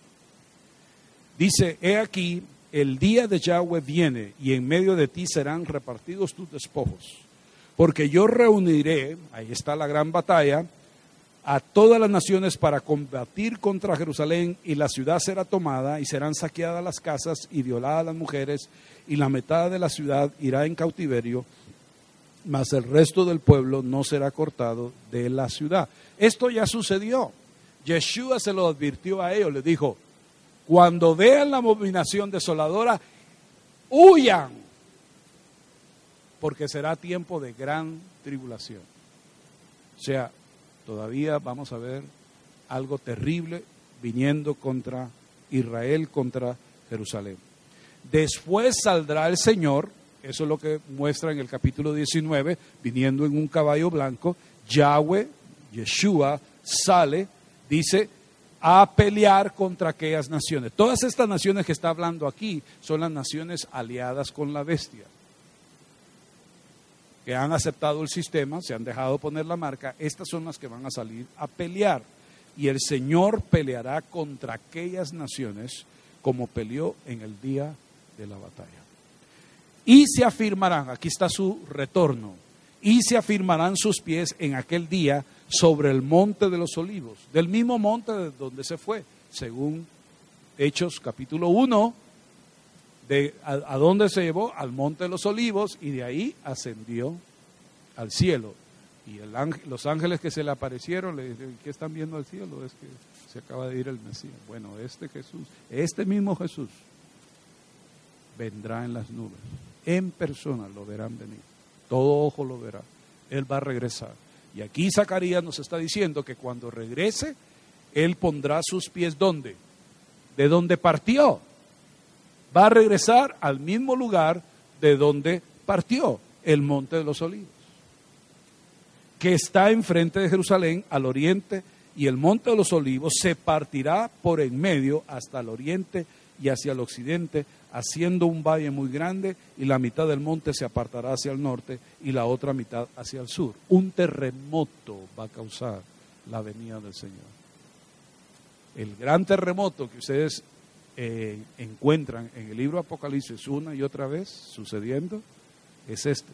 Dice: he aquí, el día de Yahweh viene, y en medio de ti serán repartidos tus despojos, porque yo reuniré, ahí está la gran batalla, a todas las naciones para combatir contra Jerusalén, y la ciudad será tomada, y serán saqueadas las casas y violadas las mujeres, y la mitad de la ciudad irá en cautiverio, mas el resto del pueblo no será cortado de la ciudad. Esto ya sucedió. Yeshua se lo advirtió a ellos, les dijo: cuando vean la abominación desoladora, huyan, porque será tiempo de gran tribulación. O sea, todavía vamos a ver algo terrible viniendo contra Israel, contra Jerusalén. Después saldrá el Señor, eso es lo que muestra en el capítulo diecinueve, viniendo en un caballo blanco. Yahweh, Yeshua, sale, dice, a pelear contra aquellas naciones. Todas estas naciones que está hablando aquí son las naciones aliadas con la bestia, que han aceptado el sistema, se han dejado poner la marca. Estas son las que van a salir a pelear, y el Señor peleará contra aquellas naciones como peleó en el día de la batalla. Y se afirmarán, aquí está su retorno, y se afirmarán sus pies en aquel día sobre el monte de los olivos, del mismo monte de donde se fue, según Hechos capítulo uno, de a, a dónde se llevó, al monte de los olivos, y de ahí ascendió al cielo. Y el ángel, los ángeles que se le aparecieron le dijeron: ¿qué están viendo al cielo? Es que se acaba de ir el Mesías. Bueno, este Jesús, este mismo Jesús vendrá en las nubes, en persona lo verán venir, todo ojo lo verá, Él va a regresar. Y aquí Zacarías nos está diciendo que cuando regrese, Él pondrá sus pies ¿dónde? De donde partió. Va a regresar al mismo lugar de donde partió, el monte de los olivos, que está enfrente de Jerusalén, al oriente, y el monte de los olivos se partirá por en medio hasta el oriente y hacia el occidente, haciendo un valle muy grande, y la mitad del monte se apartará hacia el norte y la otra mitad hacia el sur. Un terremoto va a causar la venida del Señor. El gran terremoto que ustedes eh, encuentran en el libro Apocalipsis una y otra vez sucediendo es este,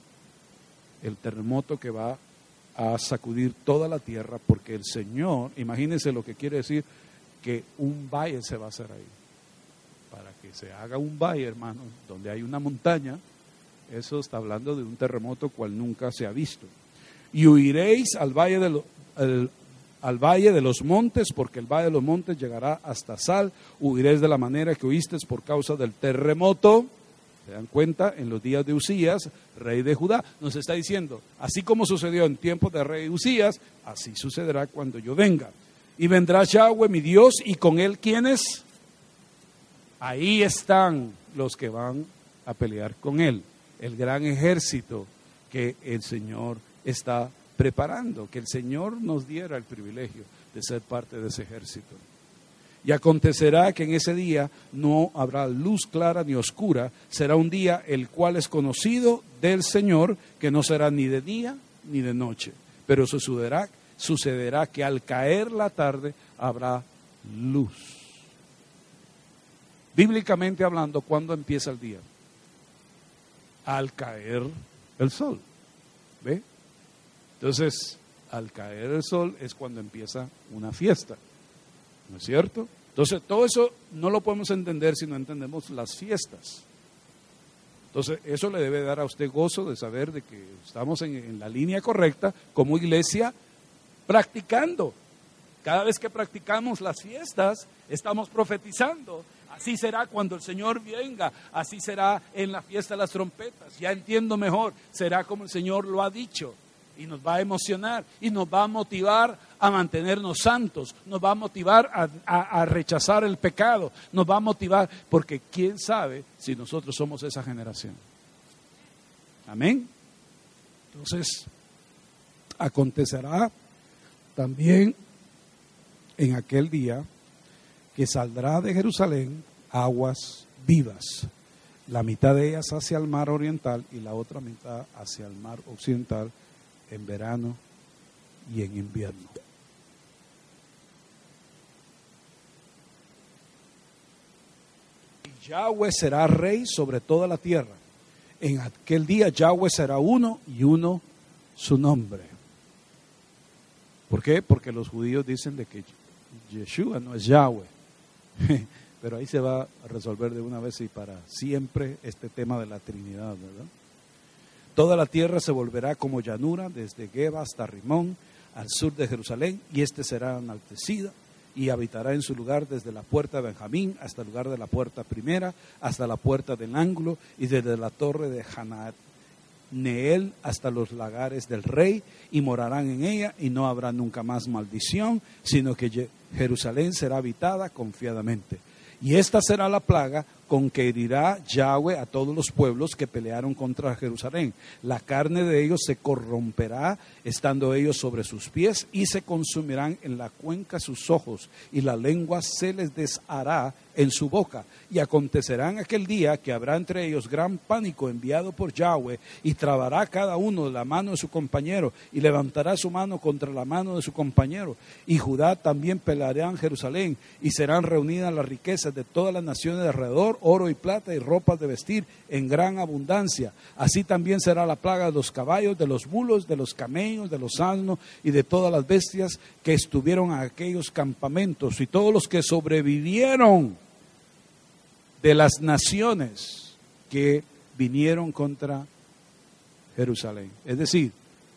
el terremoto que va a sacudir toda la tierra, porque el Señor, imagínense lo que quiere decir que un valle se va a hacer ahí. Para que se haga un valle, hermano, donde hay una montaña, eso está hablando de un terremoto cual nunca se ha visto. Y huiréis al valle de, lo, al, al valle de los montes, porque el valle de los montes llegará hasta Sal. Huiréis de la manera que huisteis por causa del terremoto. ¿Se dan cuenta? En los días de Usías, rey de Judá. Nos está diciendo, así como sucedió en tiempos de rey Usías, así sucederá cuando yo venga. Y vendrá Yahweh mi Dios, y con él, ¿quiénes? Ahí están los que van a pelear con él, el gran ejército que el Señor está preparando, que el Señor nos diera el privilegio de ser parte de ese ejército. Y acontecerá que en ese día no habrá luz clara ni oscura, será un día el cual es conocido del Señor, que no será ni de día ni de noche, pero sucederá sucederá que al caer la tarde habrá luz. Bíblicamente hablando, ¿cuándo empieza el día? Al caer el sol. ¿Ve? Entonces, al caer el sol es cuando empieza una fiesta. ¿No es cierto? Entonces, todo eso no lo podemos entender si no entendemos las fiestas. Entonces, eso le debe dar a usted gozo de saber de que estamos en, en la línea correcta como iglesia practicando. Cada vez que practicamos las fiestas, estamos profetizando. Así será cuando el Señor venga, así será en la fiesta de las trompetas. Ya entiendo mejor, será como el Señor lo ha dicho. Y nos va a emocionar y nos va a motivar a mantenernos santos, nos va a motivar a, a, a rechazar el pecado, nos va a motivar, porque quién sabe si nosotros somos esa generación. Amén. Entonces, acontecerá también en aquel día que saldrá de Jerusalén aguas vivas, la mitad de ellas hacia el mar oriental y la otra mitad hacia el mar occidental, en verano y en invierno. Y Yahweh será rey sobre toda la tierra. En aquel día Yahweh será uno y uno su nombre. ¿Por qué? Porque los judíos dicen de que Yeshua no es Yahweh. Pero ahí se va a resolver de una vez y para siempre este tema de la Trinidad, ¿verdad? Toda la tierra se volverá como llanura, desde Geba hasta Rimón, al sur de Jerusalén, y éste será enaltecida, y habitará en su lugar desde la puerta de Benjamín hasta el lugar de la puerta primera, hasta la puerta del ángulo, y desde la torre de Hananeel hasta los lagares del rey, y morarán en ella, y no habrá nunca más maldición, sino que Jerusalén será habitada confiadamente. Y esta será la plaga con que herirá Yahweh a todos los pueblos que pelearon contra Jerusalén. La carne de ellos se corromperá, estando ellos sobre sus pies, y se consumirán en la cuenca sus ojos, y la lengua se les deshará en su boca. Y acontecerá en aquel día que habrá entre ellos gran pánico enviado por Yahweh, y trabará cada uno de la mano de su compañero, y levantará su mano contra la mano de su compañero. Y Judá también peleará en Jerusalén, y serán reunidas las riquezas de todas las naciones de alrededor, oro y plata y ropas de vestir en gran abundancia. Así también será la plaga de los caballos, de los bulos, de los camellos, de los asnos y de todas las bestias que estuvieron en aquellos campamentos. Y todos los que sobrevivieron de las naciones que vinieron contra Jerusalén. Es decir,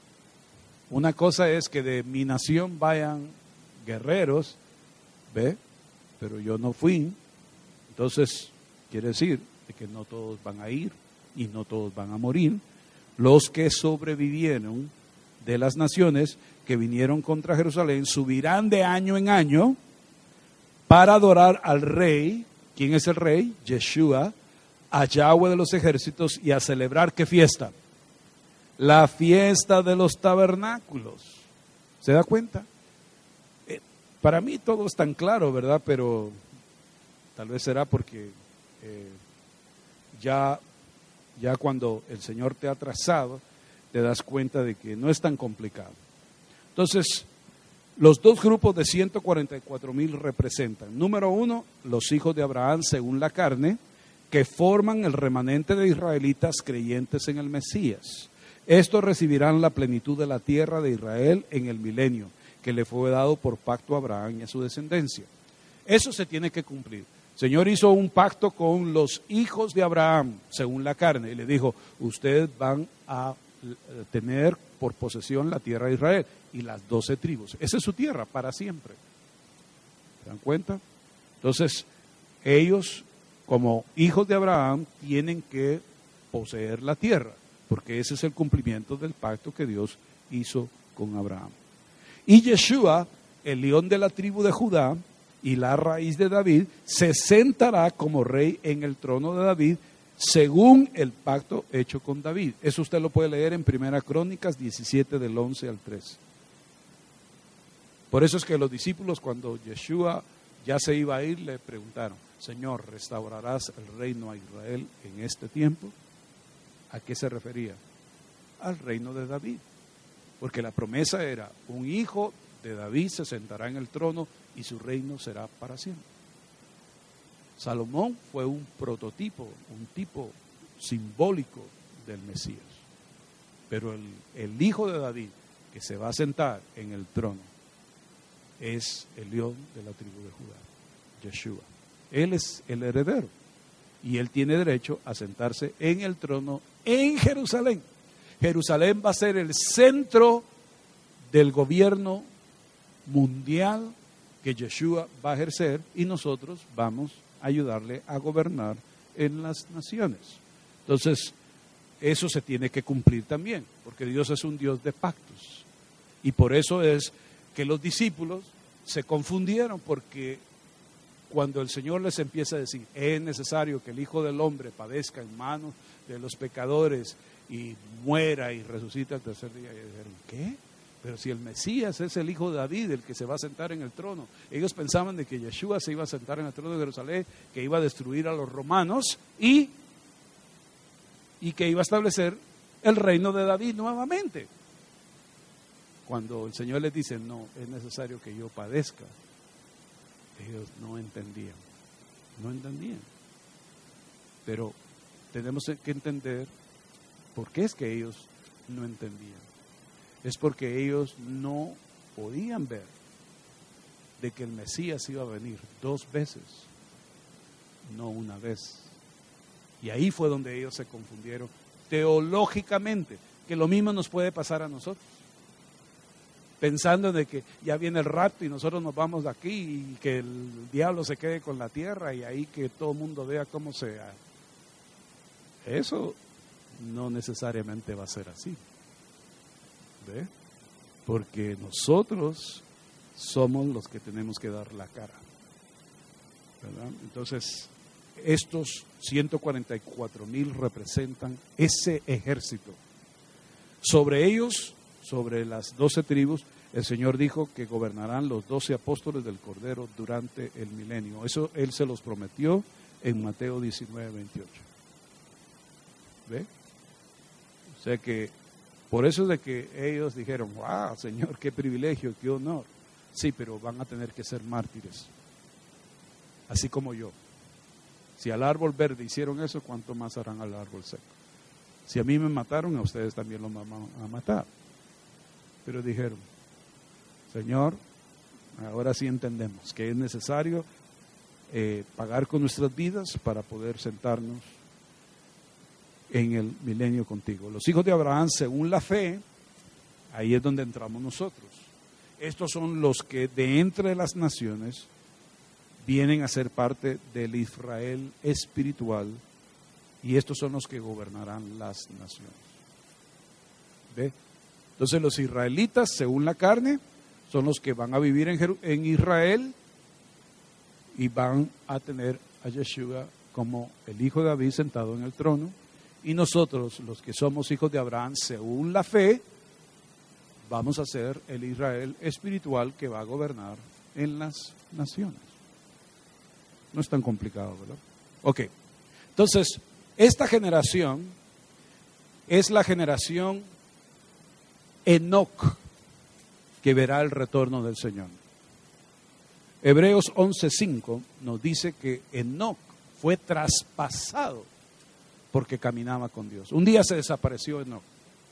una cosa es que de mi nación vayan guerreros, ¿ve? Pero yo no fui. Entonces, quiere decir que no todos van a ir y no todos van a morir. Los que sobrevivieron de las naciones que vinieron contra Jerusalén subirán de año en año para adorar al rey. ¿Quién es el rey? Yeshua, a Yahweh de los ejércitos, y a celebrar ¿qué fiesta? La fiesta de los tabernáculos. ¿Se da cuenta? Eh, para mí todo es tan claro, ¿verdad? Pero tal vez será porque eh, ya, ya cuando el Señor te ha trazado, te das cuenta de que no es tan complicado. Entonces, los dos grupos de ciento cuarenta y cuatro mil representan, número uno, los hijos de Abraham según la carne, que forman el remanente de israelitas creyentes en el Mesías. Estos recibirán la plenitud de la tierra de Israel en el milenio, que le fue dado por pacto a Abraham y a su descendencia. Eso se tiene que cumplir. El Señor hizo un pacto con los hijos de Abraham, según la carne, y le dijo, ustedes van a tener por posesión la tierra de Israel y las doce tribus. Esa es su tierra para siempre. ¿Se dan cuenta? Entonces, ellos, como hijos de Abraham, tienen que poseer la tierra, porque ese es el cumplimiento del pacto que Dios hizo con Abraham. Y Yeshua, el león de la tribu de Judá y la raíz de David, se sentará como rey en el trono de David, según el pacto hecho con David. Eso usted lo puede leer en Primera Crónicas diecisiete, del once al trece. Por eso es que los discípulos, cuando Yeshua ya se iba a ir, le preguntaron, Señor, ¿restaurarás el reino a Israel en este tiempo? ¿A qué se refería? Al reino de David. Porque la promesa era, un hijo de David se sentará en el trono y su reino será para siempre. Salomón fue un prototipo, un tipo simbólico del Mesías. Pero el, el hijo de David que se va a sentar en el trono es el león de la tribu de Judá, Yeshua. Él es el heredero y él tiene derecho a sentarse en el trono en Jerusalén. Jerusalén va a ser el centro del gobierno mundial que Yeshua va a ejercer y nosotros vamos a ayudarle a gobernar en las naciones. Entonces, eso se tiene que cumplir también, porque Dios es un Dios de pactos. Y por eso es que los discípulos se confundieron, porque cuando el Señor les empieza a decir, es necesario que el Hijo del Hombre padezca en manos de los pecadores y muera y resucita al tercer día, y dijeron, ¿qué? Pero si el Mesías es el hijo de David, el que se va a sentar en el trono. Ellos pensaban de que Yeshua se iba a sentar en el trono de Jerusalén, que iba a destruir a los romanos y, y que iba a establecer el reino de David nuevamente. Cuando el Señor les dice, no, es necesario que yo padezca, ellos no entendían, no entendían. Pero tenemos que entender por qué es que ellos no entendían. Es porque ellos no podían ver de que el Mesías iba a venir dos veces, no una vez. Y ahí fue donde ellos se confundieron teológicamente, que lo mismo nos puede pasar a nosotros. Pensando de que ya viene el rapto y nosotros nos vamos de aquí y que el diablo se quede con la tierra y ahí que todo el mundo vea cómo sea. Eso no necesariamente va a ser así. ¿Ve? Porque nosotros somos los que tenemos que dar la cara, ¿verdad? Entonces, estos ciento cuarenta y cuatro mil representan ese ejército. Sobre ellos, sobre las doce tribus, el Señor dijo que gobernarán los doce apóstoles del Cordero durante el milenio. Eso Él se los prometió en Mateo diecinueve, veintiocho. ¿Ve? O sea que por eso es de que ellos dijeron, wow, Señor, qué privilegio, qué honor. Sí, pero van a tener que ser mártires, así como yo. Si al árbol verde hicieron eso, ¿cuánto más harán al árbol seco? Si a mí me mataron, a ustedes también los van a matar. Pero dijeron, Señor, ahora sí entendemos que es necesario eh, pagar con nuestras vidas para poder sentarnos en el milenio contigo. Los hijos de Abraham, según la fe, ahí es donde entramos nosotros. Estos son los que de entre las naciones vienen a ser parte del Israel espiritual y estos son los que gobernarán las naciones. ¿Ve? Entonces los israelitas, según la carne, son los que van a vivir en, Jer- en Israel y van a tener a Yeshua como el hijo de David sentado en el trono. Y nosotros, los que somos hijos de Abraham, según la fe, vamos a ser el Israel espiritual que va a gobernar en las naciones. No es tan complicado, ¿verdad? Ok, entonces, esta generación es la generación Enoc, que verá el retorno del Señor. Hebreos once cinco nos dice que Enoc fue traspasado porque caminaba con Dios. Un día se desapareció Enoc,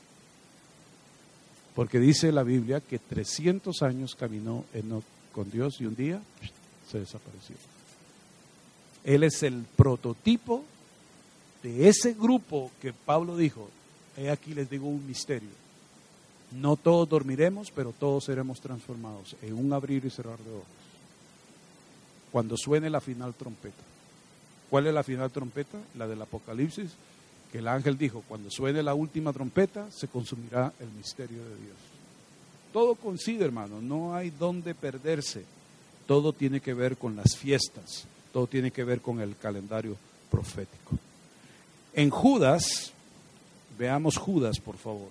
porque dice la Biblia que trescientos años caminó Enoc con Dios y un día se desapareció. Él es el prototipo de ese grupo que Pablo dijo, he aquí les digo un misterio. No todos dormiremos, pero todos seremos transformados en un abrir y cerrar de ojos. Cuando suene la final trompeta. ¿Cuál es la final trompeta? La del Apocalipsis, que el ángel dijo, cuando suene la última trompeta, se consumirá el misterio de Dios. Todo coincide, hermano, no hay dónde perderse. Todo tiene que ver con las fiestas, todo tiene que ver con el calendario profético. En Judas, veamos Judas, por favor.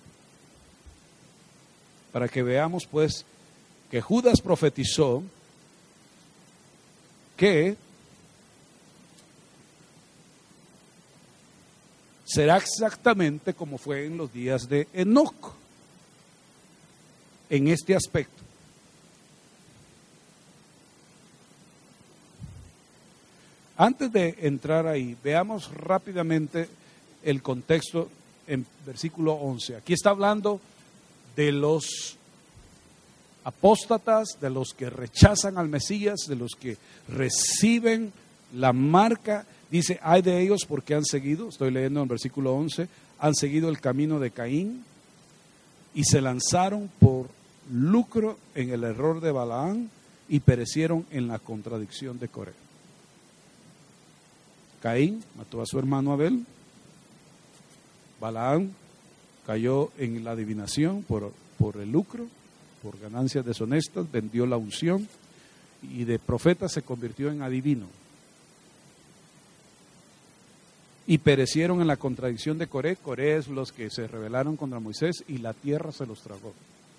Para que veamos, pues, que Judas profetizó que será exactamente como fue en los días de Enoc. en este aspecto. Antes de entrar ahí, veamos rápidamente el contexto en versículo once. Aquí está hablando de los apóstatas, de los que rechazan al Mesías, de los que reciben la marca. Dice, ay de ellos porque han seguido, estoy leyendo en versículo once, han seguido el camino de Caín y se lanzaron por lucro en el error de Balaam y perecieron en la contradicción de Coré. Caín mató a su hermano Abel, Balaam cayó en la adivinación por, por el lucro, por ganancias deshonestas, vendió la unción y de profeta se convirtió en adivino. Y perecieron en la contradicción de Coré. Coré es los que se rebelaron contra Moisés y la tierra se los tragó.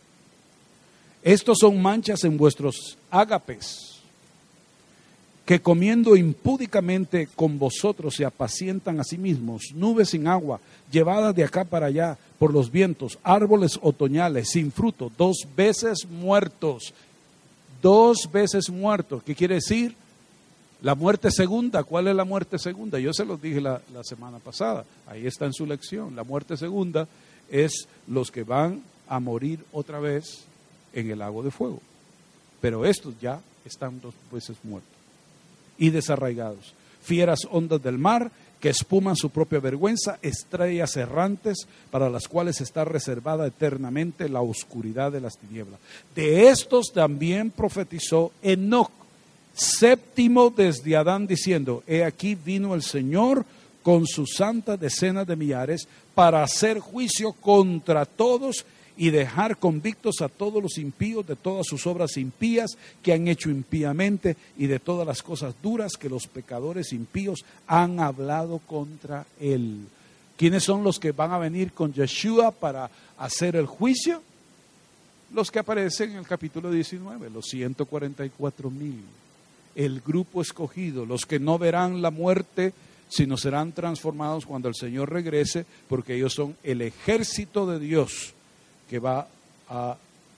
Estos son manchas en vuestros ágapes, que comiendo impúdicamente con vosotros se apacientan a sí mismos, nubes sin agua, llevadas de acá para allá por los vientos, árboles otoñales sin fruto, dos veces muertos, dos veces muertos. ¿Qué quiere decir? La muerte segunda. ¿Cuál es la muerte segunda? Yo se los dije la, la semana pasada, ahí está en su lección. La muerte segunda es los que van a morir otra vez en el lago de fuego, pero estos ya están dos veces muertos y desarraigados. Fieras ondas del mar que espuman su propia vergüenza, estrellas errantes para las cuales está reservada eternamente la oscuridad de las tinieblas. De estos también profetizó Enoc, séptimo desde Adán, diciendo, he aquí vino el Señor con sus santas decenas de millares para hacer juicio contra todos y dejar convictos a todos los impíos de todas sus obras impías que han hecho impíamente y de todas las cosas duras que los pecadores impíos han hablado contra él. ¿Quiénes son los que van a venir con Yeshua para hacer el juicio? Los que aparecen en el capítulo diecinueve, los ciento cuarenta y cuatro mil. El grupo escogido, los que no verán la muerte, sino serán transformados cuando el Señor regrese, porque ellos son el ejército de Dios que va a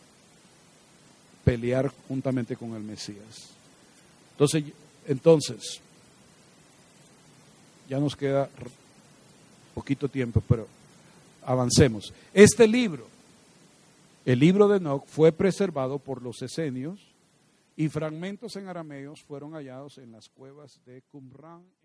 pelear juntamente con el Mesías. Entonces, entonces, ya nos queda poquito tiempo, pero avancemos. Este libro, el libro de Enoc, fue preservado por los esenios y fragmentos en arameos fueron hallados en las cuevas de Qumran